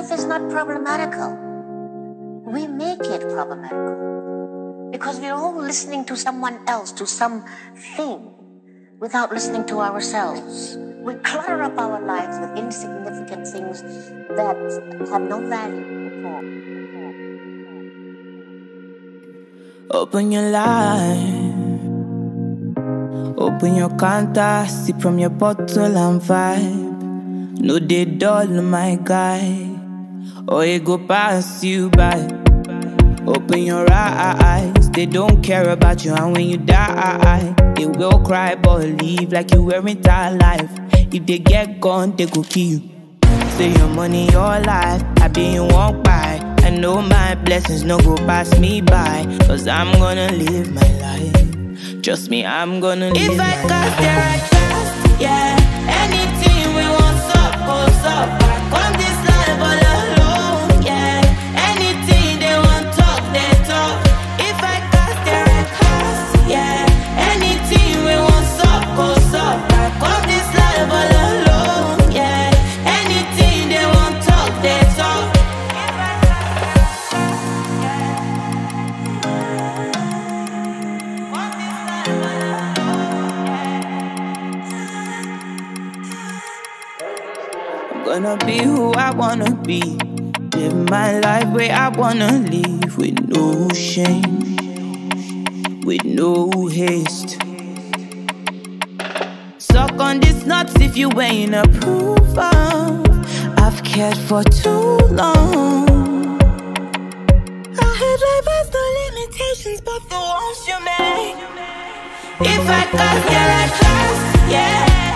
life is not problematical. We make it problematical. Because we're all listening to someone else, to something, without listening to ourselves. We clutter up our lives with insignificant things that have no value at all. Open your life, open your counter, sip from your bottle and vibe. No, they dull, my guy, or it go pass you by. Open your eyes, they don't care about you, and when you die, they will cry but leave like you weren't alive. If they get gone, they go kill you. Say your money, your life, I be you won't buy. I know my blessings no go pass me by, cause I'm gonna live my life. Trust me, I'm gonna live my life. If I cast there, I cast, yeah. Anything we want, up, goes up. Back on this life all alone, yeah. Anything they want, talk, they talk. If I cast there, I cast, yeah. Anything we want, up, goes up. Back on this life all alone, yeah. Anything they want, talk, they talk. Gonna be who I wanna be. Live my life where I wanna live, with no shame, with no haste. Suck on these nuts if you ain't approval. I've cared for too long. I had life has no limitations but the ones you make. If I cast, yeah, I cast, yeah.